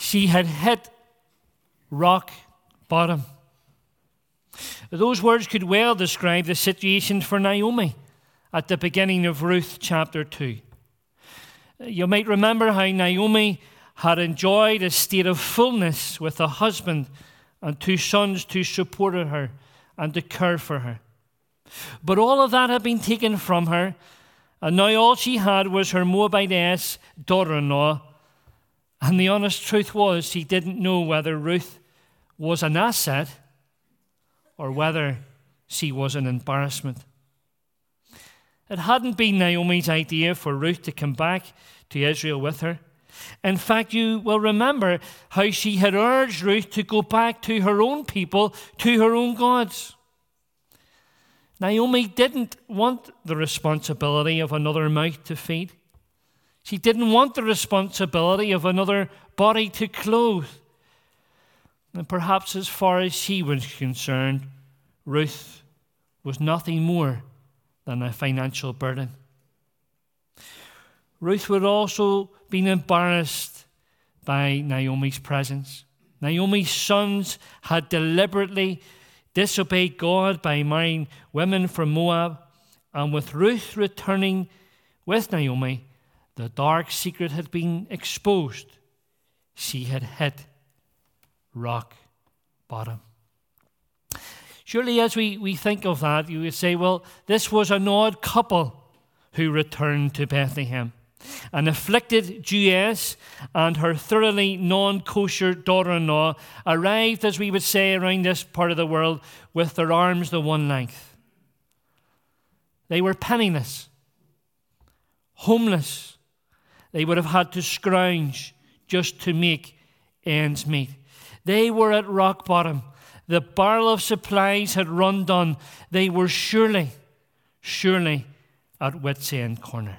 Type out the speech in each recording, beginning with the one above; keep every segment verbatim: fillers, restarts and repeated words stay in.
She had hit rock bottom. Those words could well describe the situation for Naomi at the beginning of Ruth chapter two. You might remember how Naomi had enjoyed a state of fullness with a husband and two sons to support her and to care for her. But all of that had been taken from her, and now all she had was her Moabitess daughter-in-law. And the honest truth was, she didn't know whether Ruth was an asset or whether she was an embarrassment. It hadn't been Naomi's idea for Ruth to come back to Israel with her. In fact, you will remember how she had urged Ruth to go back to her own people, to her own gods. Naomi didn't want the responsibility of another mouth to feed. She didn't want the responsibility of another body to clothe. And perhaps as far as she was concerned, Ruth was nothing more than a financial burden. Ruth would also been embarrassed by Naomi's presence. Naomi's sons had deliberately disobeyed God by marrying women from Moab, and with Ruth returning with Naomi, the dark secret had been exposed. She had hit rock bottom. Surely as we, we think of that, you would say, well, this was an odd couple who returned to Bethlehem. An afflicted Jewess and her thoroughly non-kosher daughter-in-law arrived, as we would say around this part of the world, with their arms the one length. They were penniless, homeless. They would have had to scrounge just to make ends meet. They were at rock bottom. The barrel of supplies had run down. They were surely, surely at wit's end corner.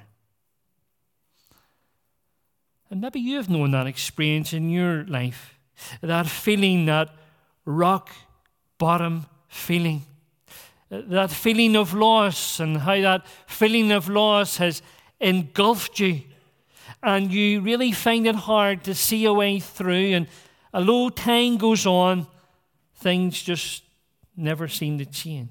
And maybe you've known that experience in your life, that feeling, that rock bottom feeling, that feeling of loss, and how that feeling of loss has engulfed you, and you really find it hard to see a way through, and although time goes on, things just never seem to change.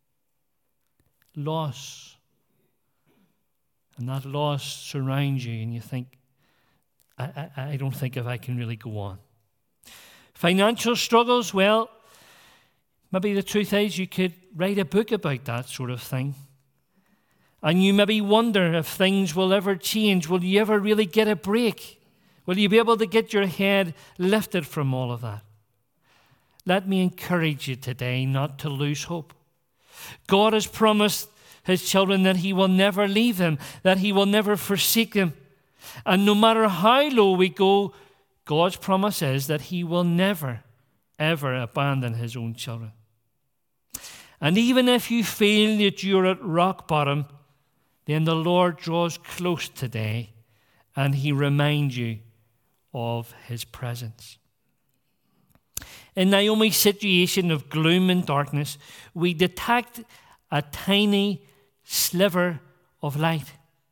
Loss. And that loss surrounds you, and you think, I, I, I don't think if I can really go on. Financial struggles, well, maybe the truth is you could write a book about that sort of thing. And you maybe wonder if things will ever change. Will you ever really get a break? Will you be able to get your head lifted from all of that? Let me encourage you today not to lose hope. God has promised his children that he will never leave them, that he will never forsake them. And no matter how low we go, God's promise is that he will never, ever abandon his own children. And even if you feel that you're at rock bottom, then the Lord draws close today and he reminds you of his presence. In Naomi's situation of gloom and darkness, we detect a tiny sliver of light.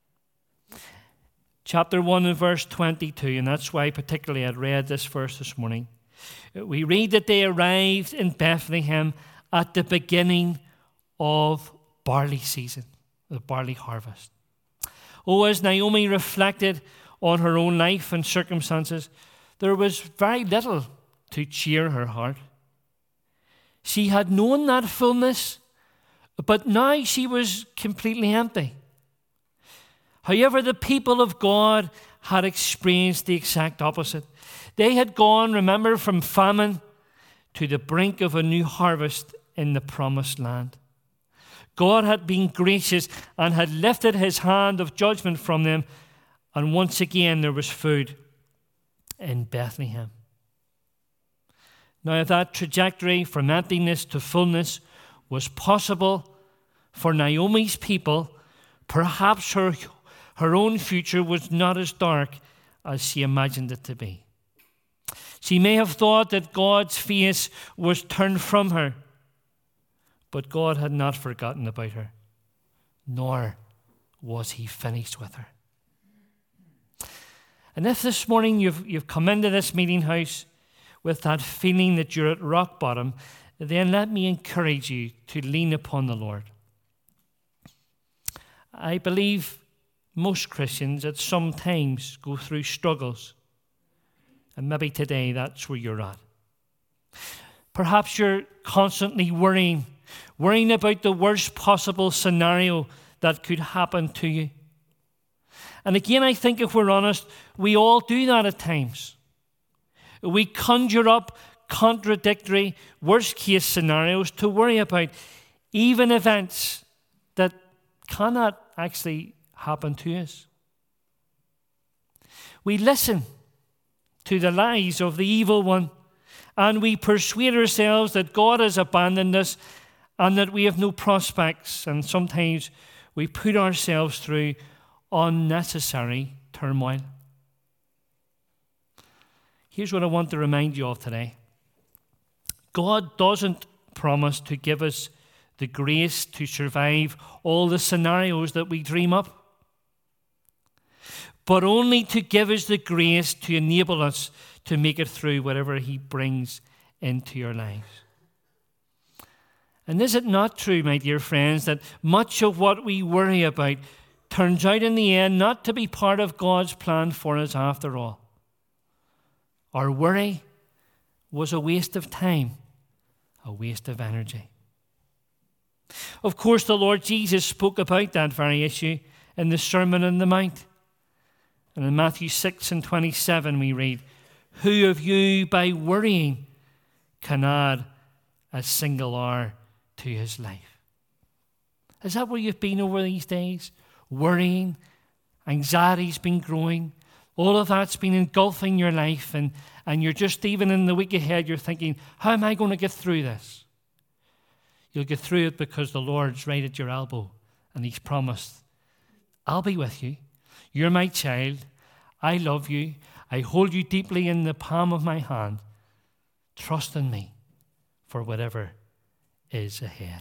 Chapter one and verse twenty-two, and that's why particularly I'd read this verse this morning. We read that they arrived in Bethlehem at the beginning of barley season, the barley harvest. Oh, as Naomi reflected on her own life and circumstances, there was very little to cheer her heart. She had known that fullness, but now she was completely empty. However, the people of God had experienced the exact opposite. They had gone, remember, from famine to the brink of a new harvest in the promised land. God had been gracious and had lifted his hand of judgment from them, and once again there was food in Bethlehem. Now, if that trajectory from emptiness to fullness was possible for Naomi's people, perhaps her Her own future was not as dark as she imagined it to be. She may have thought that God's face was turned from her, but God had not forgotten about her, nor was he finished with her. And if this morning you've, you've come into this meeting house with that feeling that you're at rock bottom, then let me encourage you to lean upon the Lord. I believe most Christians at some times go through struggles. And maybe today that's where you're at. Perhaps you're constantly worrying, worrying about the worst possible scenario that could happen to you. And again, I think if we're honest, we all do that at times. We conjure up contradictory, worst-case scenarios to worry about, even events that cannot actually happen to us. We listen to the lies of the evil one, and we persuade ourselves that God has abandoned us and that we have no prospects, and sometimes we put ourselves through unnecessary turmoil. Here's what I want to remind you of today. God doesn't promise to give us the grace to survive all the scenarios that we dream up, but only to give us the grace to enable us to make it through whatever He brings into your lives. And is it not true, my dear friends, that much of what we worry about turns out in the end not to be part of God's plan for us after all? Our worry was a waste of time, a waste of energy. Of course, the Lord Jesus spoke about that very issue in the Sermon on the Mount. And in Matthew six and twenty-seven we read, "Who of you by worrying can add a single hour to his life?" Is that where you've been over these days? Worrying, anxiety's been growing, all of that's been engulfing your life, and, and you're just, even in the week ahead, you're thinking, how am I going to get through this? You'll get through it because the Lord's right at your elbow, and He's promised, I'll be with you. You're my child. I love you. I hold you deeply in the palm of my hand. Trust in me for whatever is ahead.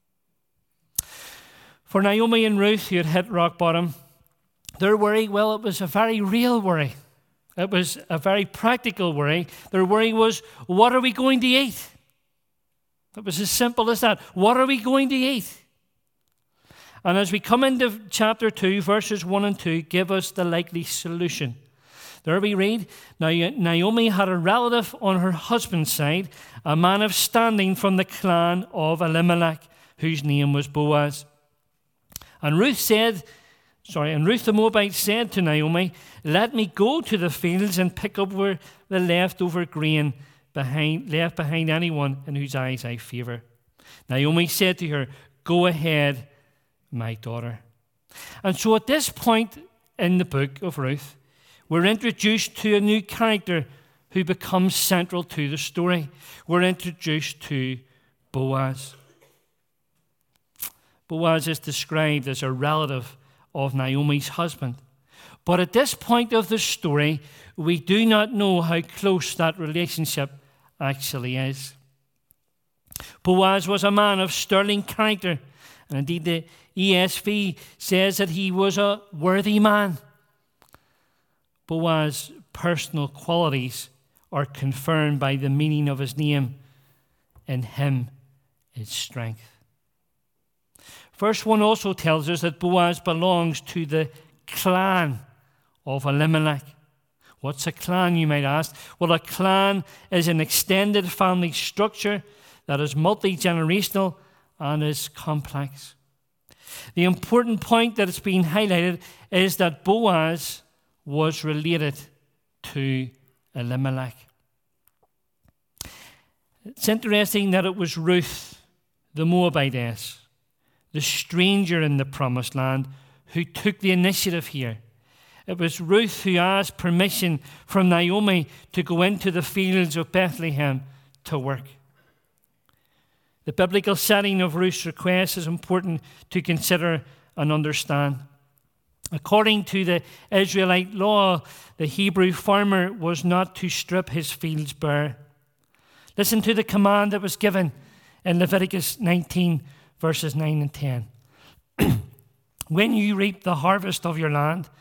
For Naomi and Ruth, who had hit rock bottom, their worry, well, it was a very real worry. It was a very practical worry. Their worry was, what are we going to eat? It was as simple as that. What are we going to eat? And as we come into chapter two, verses one and two, give us the likely solution. There we read, now Naomi had a relative on her husband's side, a man of standing from the clan of Elimelech, whose name was Boaz. And Ruth said, sorry, and Ruth the Moabite said to Naomi, let me go to the fields and pick up the leftover grain behind, left behind anyone in whose eyes I favor. Naomi said to her, go ahead, my daughter. And so at this point in the book of Ruth, we're introduced to a new character who becomes central to the story. We're introduced to Boaz. Boaz is described as a relative of Naomi's husband. But at this point of the story, we do not know how close that relationship actually is. Boaz was a man of sterling character, and indeed the E S V says that he was a worthy man. Boaz's personal qualities are confirmed by the meaning of his name. In him is strength. Verse one also tells us that Boaz belongs to the clan of Elimelech. What's a clan, you might ask? Well, a clan is an extended family structure that is multi-generational and is complex. The important point that is being highlighted is that Boaz was related to Elimelech. It's interesting that it was Ruth, the Moabitess, the stranger in the promised land, who took the initiative here. It was Ruth who asked permission from Naomi to go into the fields of Bethlehem to work. The biblical setting of Ruth's request is important to consider and understand. According to the Israelite law, the Hebrew farmer was not to strip his fields bare. Listen to the command that was given in Leviticus nineteen, verses nine and ten. When you reap the harvest of your land,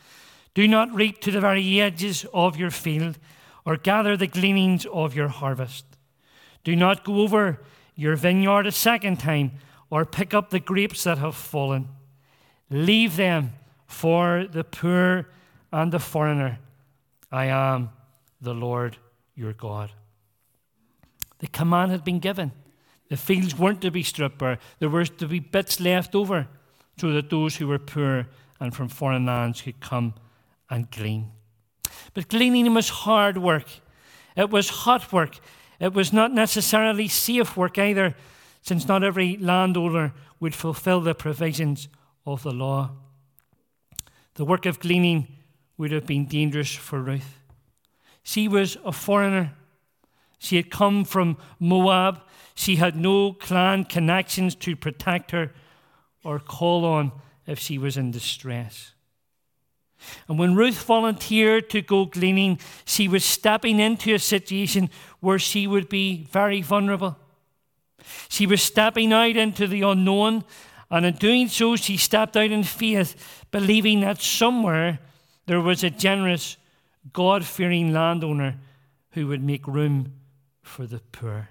Do not reap to the very edges of your field, or gather the gleanings of your harvest. Do not go over your vineyard a second time, or pick up the grapes that have fallen. Leave them for the poor and the foreigner. I am the Lord your God. The command had been given. The fields weren't to be stripped bare. There were to be bits left over so that those who were poor and from foreign lands could come and glean. But gleaning was hard work. It was hot work. It was not necessarily safe work either, since not every landowner would fulfill the provisions of the law. The work of gleaning would have been dangerous for Ruth. She was a foreigner. She had come from Moab. She had no clan connections to protect her or call on if she was in distress. And when Ruth volunteered to go gleaning, she was stepping into a situation where she would be very vulnerable. She was stepping out into the unknown, and in doing so, she stepped out in faith, believing that somewhere there was a generous, God-fearing landowner who would make room for the poor.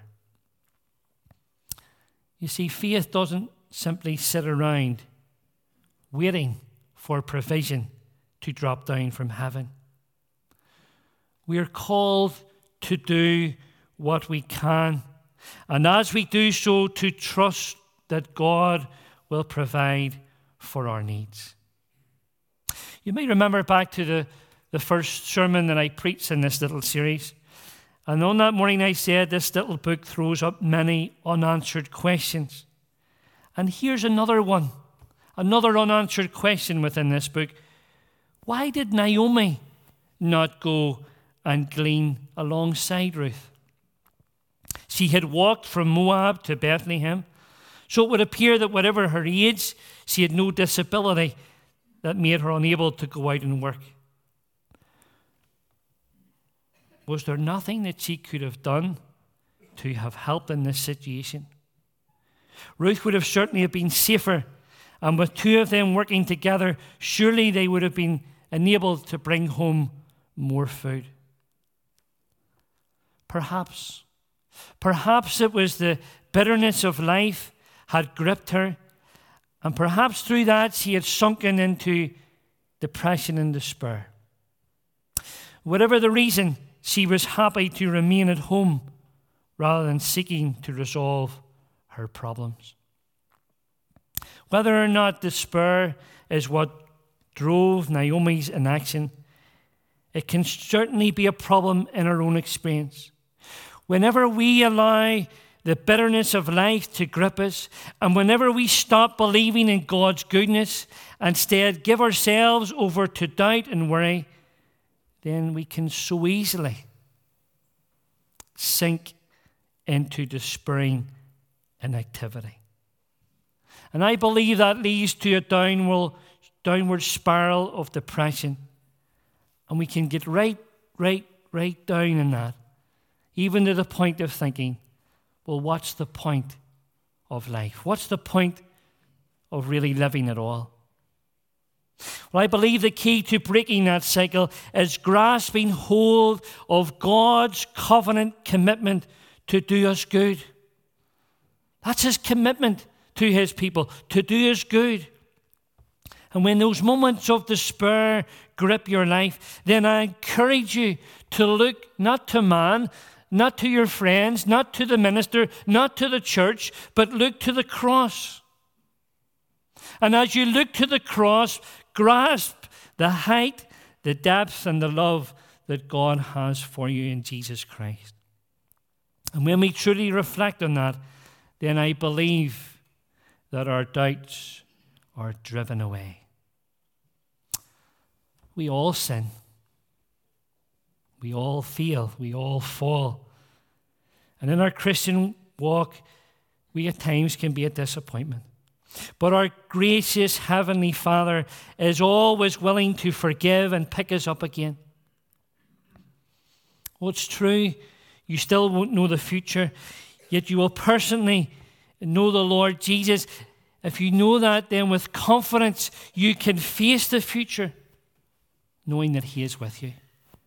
You see, faith doesn't simply sit around waiting for provision to drop down from heaven. We are called to do what we can, and as we do so, to trust that God will provide for our needs. You may remember back to the, the first sermon that I preached in this little series. And on that morning I said this little book throws up many unanswered questions. And here's another one, another unanswered question within this book. Why did Naomi not go and glean alongside Ruth? She had walked from Moab to Bethlehem, so it would appear that whatever her age, she had no disability that made her unable to go out and work. Was there nothing that she could have done to have helped in this situation? Ruth would have certainly have been safer, and with two of them working together, surely they would have been enabled to bring home more food. Perhaps, perhaps it was the bitterness of life had gripped her, and perhaps through that she had sunken into depression and despair. Whatever the reason, she was happy to remain at home rather than seeking to resolve her problems. Whether or not despair is what drove Naomi's inaction, it can certainly be a problem in our own experience. Whenever we allow the bitterness of life to grip us, and whenever we stop believing in God's goodness and instead give ourselves over to doubt and worry, then we can so easily sink into despairing inactivity. And I believe that leads to a downward, downward spiral of depression. And we can get right, right, right down in that, even to the point of thinking, well, what's the point of life? What's the point of really living at all? Well, I believe the key to breaking that cycle is grasping hold of God's covenant commitment to do us good. That's his commitment to his people, to do us good. And when those moments of despair grip your life, then I encourage you to look not to man, not to your friends, not to the minister, not to the church, but look to the cross. And as you look to the cross, grasp the height, the depth, and the love that God has for you in Jesus Christ. And when we truly reflect on that, then I believe that our doubts are driven away. We all sin. We all fail. We all fall. And in our Christian walk, we at times can be a disappointment. But our gracious Heavenly Father is always willing to forgive and pick us up again. Well, it's true, you still won't know the future, yet you will personally know the Lord Jesus. If you know that, then with confidence you can face the future. knowing that he is with you.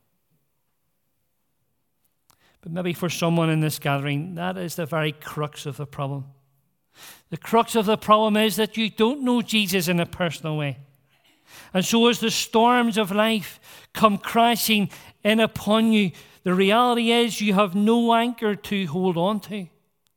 But maybe for someone in this gathering, that is the very crux of the problem. The crux of the problem is that you don't know Jesus in a personal way. And so as the storms of life come crashing in upon you, the reality is you have no anchor to hold on to.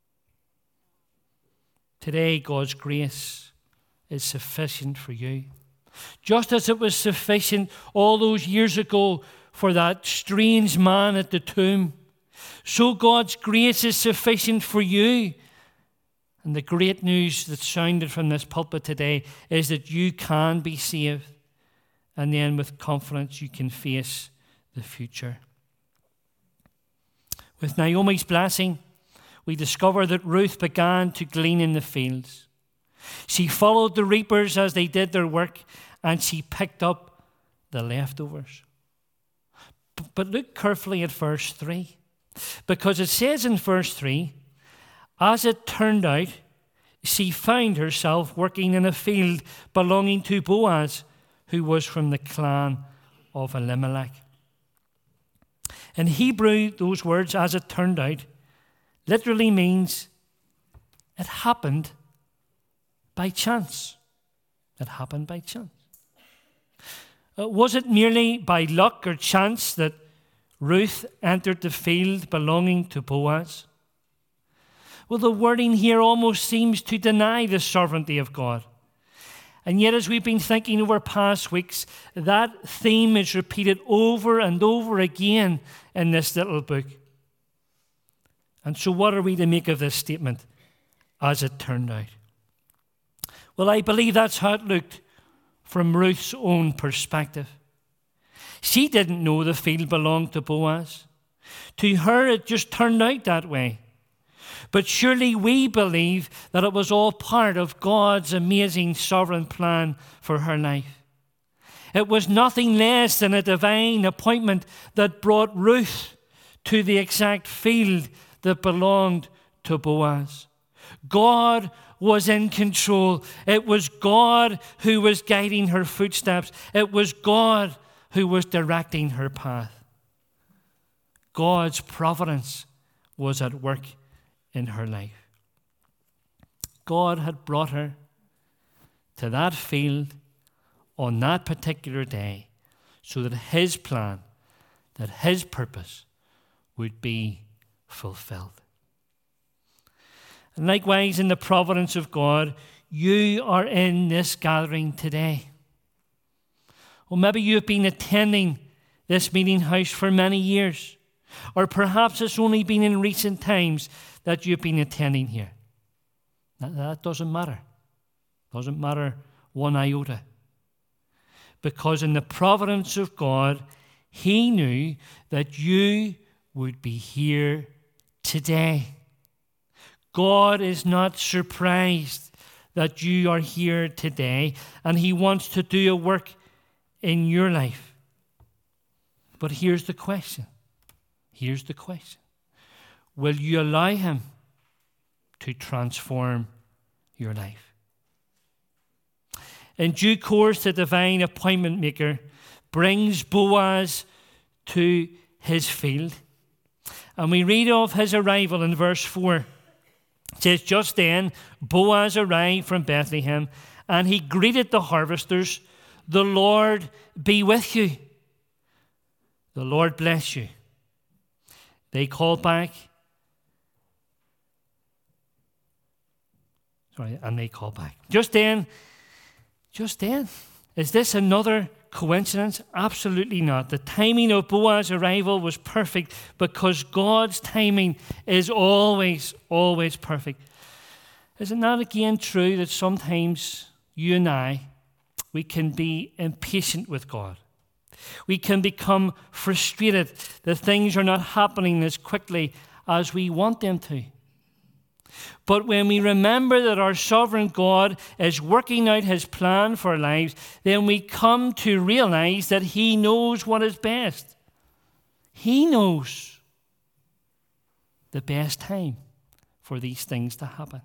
Today, God's grace is sufficient for you. Just as it was sufficient all those years ago for that strange man at the tomb, so God's grace is sufficient for you. And the great news that sounded from this pulpit today is that you can be saved. And then with confidence you can face the future. With Naomi's blessing, we discover that Ruth began to glean in the fields. She followed the reapers as they did their work, and she picked up the leftovers. But look carefully at verse three, because it says in verse three, as it turned out, she found herself working in a field belonging to Boaz, who was from the clan of Elimelech. In Hebrew, those words, as it turned out, literally means it happened by chance. It happened by chance. Uh, was it merely by luck or chance that Ruth entered the field belonging to Boaz? Well, the wording here almost seems to deny the sovereignty of God. And yet, as we've been thinking over past weeks, that theme is repeated over and over again in this little book. And so what are we to make of this statement, as it turned out? Well, I believe that's how it looked from Ruth's own perspective. She didn't know the field belonged to Boaz. To her, it just turned out that way. But surely we believe that it was all part of God's amazing sovereign plan for her life. It was nothing less than a divine appointment that brought Ruth to the exact field that belonged to Boaz. God was in control. It was God who was guiding her footsteps. It was God who was directing her path. God's providence was at work in her life. God had brought her to that field on that particular day so that his plan, that his purpose would be fulfilled. And likewise, in the providence of God, you are in this gathering today. Or maybe you've been attending this meeting house for many years. Or perhaps it's only been in recent times that you've been attending here. That, that doesn't matter. Doesn't matter one iota. Because in the providence of God, he knew that you would be here today. God is not surprised that you are here today, and he wants to do a work in your life. But here's the question. Here's the question. Will you allow him to transform your life? In due course, the divine appointment maker brings Boaz to his field. And we read of his arrival in verse four. It says, just then Boaz arrived from Bethlehem, and he greeted the harvesters, "The Lord be with you." "The Lord bless you." They called back. Sorry, and they called back. Just then, just then, is this another coincidence? Absolutely not. The timing of Boaz's arrival was perfect because God's timing is always, always perfect. Is it not again true that sometimes you and I, we can be impatient with God? We can become frustrated that things are not happening as quickly as we want them to. But when we remember that our sovereign God is working out his plan for our lives, then we come to realize that he knows what is best. He knows the best time for these things to happen.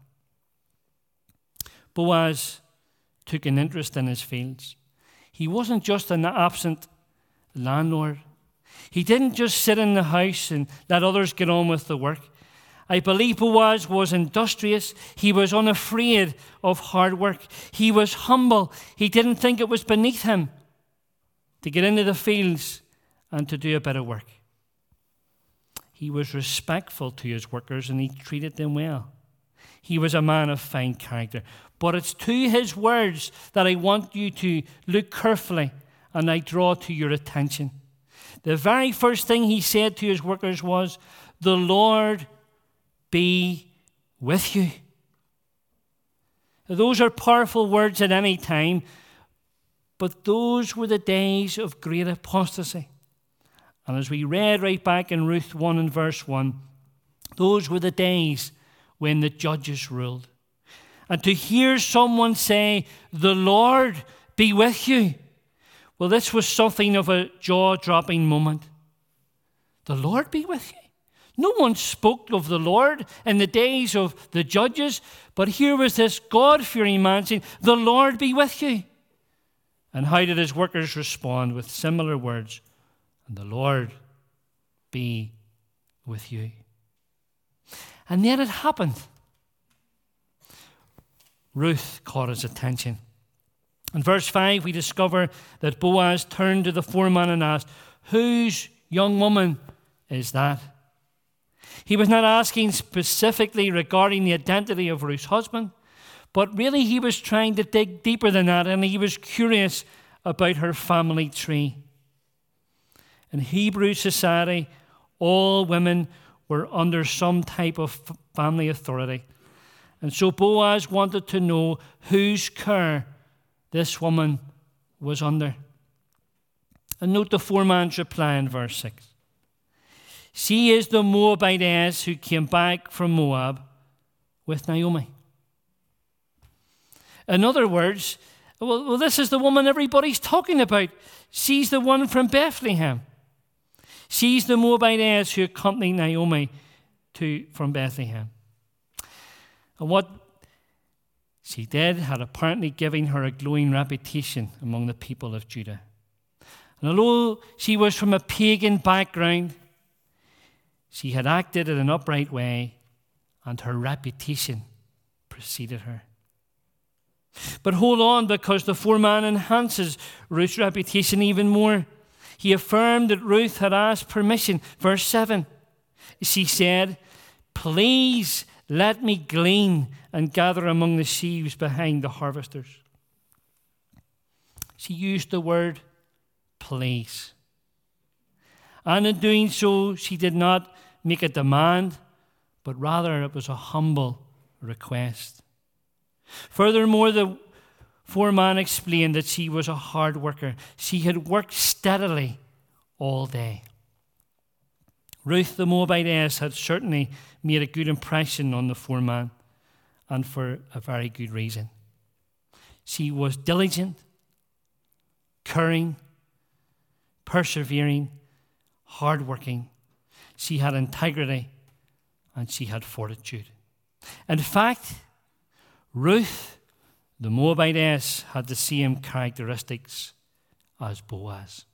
Boaz took an interest in his fields. He wasn't just an absent landlord. He didn't just sit in the house and let others get on with the work. I believe Boaz was industrious. He was unafraid of hard work. He was humble. He didn't think it was beneath him to get into the fields and to do a bit of work. He was respectful to his workers and he treated them well. He was a man of fine character. But it's to his words that I want you to look carefully and I draw to your attention. The very first thing he said to his workers was, "The Lord be with you." Those are powerful words at any time, but those were the days of great apostasy. And as we read right back in Ruth one and verse one, those were the days when the judges ruled. And to hear someone say, "The Lord be with you," well, this was something of a jaw-dropping moment. The Lord be with you? No one spoke of the Lord in the days of the judges, but here was this God-fearing man saying, "The Lord be with you." And how did his workers respond? With similar words, "And the Lord be with you." And then it happened. Ruth caught his attention. In verse five, we discover that Boaz turned to the foreman and asked, "Whose young woman is that?" He was not asking specifically regarding the identity of Ruth's husband, but really he was trying to dig deeper than that, and he was curious about her family tree. In Hebrew society, all women were under some type of family authority. And so Boaz wanted to know whose care this woman was under. And note the foreman's reply in verse six. "She is the Moabitess who came back from Moab with Naomi." In other words, well, well, this is the woman everybody's talking about. She's the one from Bethlehem. She's the Moabitess who accompanied Naomi to, from Bethlehem. And what she did had apparently given her a glowing reputation among the people of Judah. And although she was from a pagan background, she had acted in an upright way, and her reputation preceded her. But hold on, because the foreman enhances Ruth's reputation even more. He affirmed that Ruth had asked permission. Verse seven, she said, "Please let me glean and gather among the sheaves behind the harvesters." She used the word please. And in doing so, she did not make a demand, but rather it was a humble request. Furthermore, the foreman explained that she was a hard worker. She had worked steadily all day. Ruth the Moabitess had certainly made a good impression on the foreman, and for a very good reason. She was diligent, caring, persevering, hardworking. She had integrity, and she had fortitude. In fact, Ruth the Moabitess had the same characteristics as Boaz.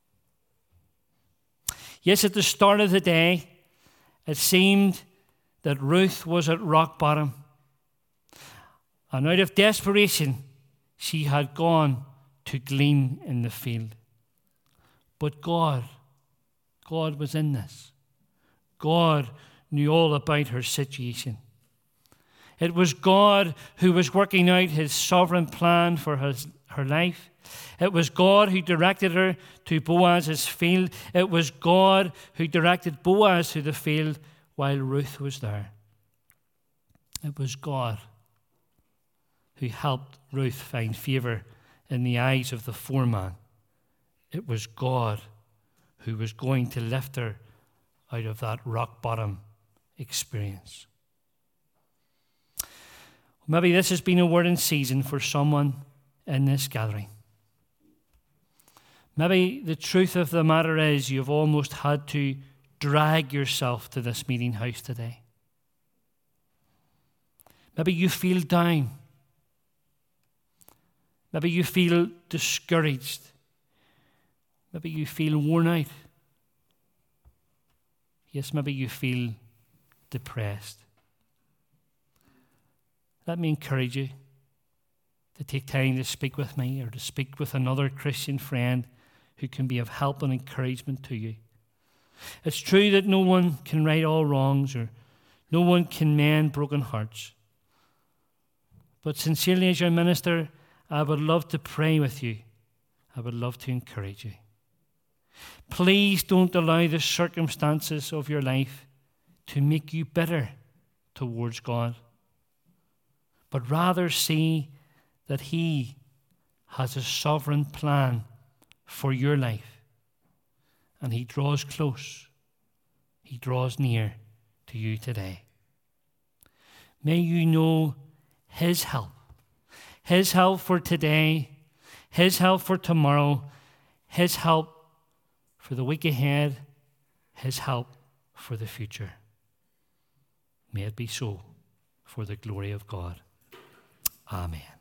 Yes, at the start of the day, it seemed that Ruth was at rock bottom. And out of desperation, she had gone to glean in the field. But God, God was in this. God knew all about her situation. It was God who was working out his sovereign plan for his, her life. It was God who directed her to Boaz's field. It was God who directed Boaz to the field while Ruth was there. It was God who helped Ruth find favor in the eyes of the foreman. It was God who was going to lift her out of that rock bottom experience. Maybe this has been a word in season for someone in this gathering. Maybe the truth of the matter is you've almost had to drag yourself to this meeting house today. Maybe you feel down. Maybe you feel discouraged. Maybe you feel worn out. Yes, maybe you feel depressed. Let me encourage you to take time to speak with me or to speak with another Christian friend who can be of help and encouragement to you. It's true that no one can right all wrongs or no one can mend broken hearts. But sincerely, as your minister, I would love to pray with you. I would love to encourage you. Please don't allow the circumstances of your life to make you bitter towards God, but rather see that He has a sovereign plan for your life, and He draws close. He draws near to you today. May you know His help. His help for today, His help for tomorrow, His help for the week ahead, His help for the future. May it be so for the glory of God. Amen.